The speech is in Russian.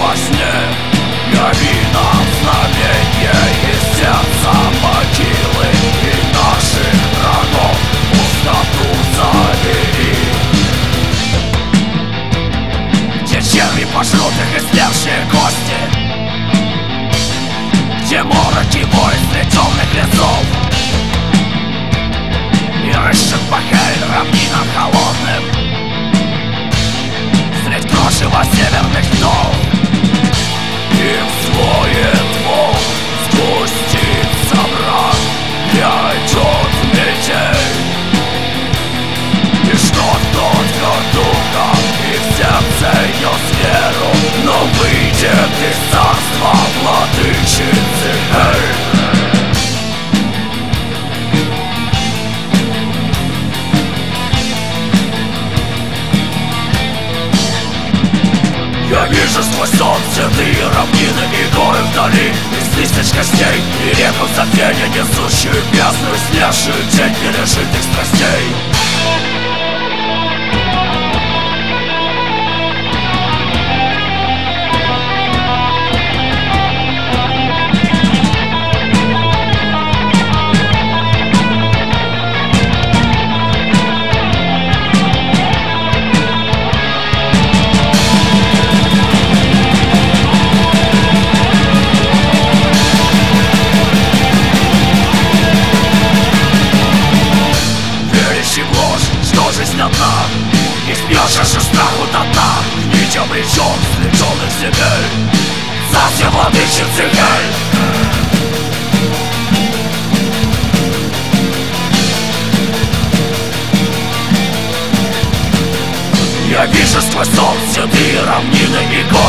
во сне. Яви нам знамение из сердца могилы, и наших врагов пустоту забери. Где черви пожрут их истлевшие кости, где мороки войн сплетенных лесов, и рыщет пахель равнинам холодным средь крошева северных днов. Им своет волк, спустится мрак, пройдет метель, и ждет тот гордуха, и в сердце нес веру, но выйдет из царства владычицы Эль. Я вижу сквозь сон седые равнины и горы вдали, из тысяч костей и реку забвения, несущую бездну, снявшую тень пережитых страстей. И спьешь же страху до дна, гнить обречен сплетенных земель, царствие владычицы Эль. Я вижу сквозь сон седые равнины и горы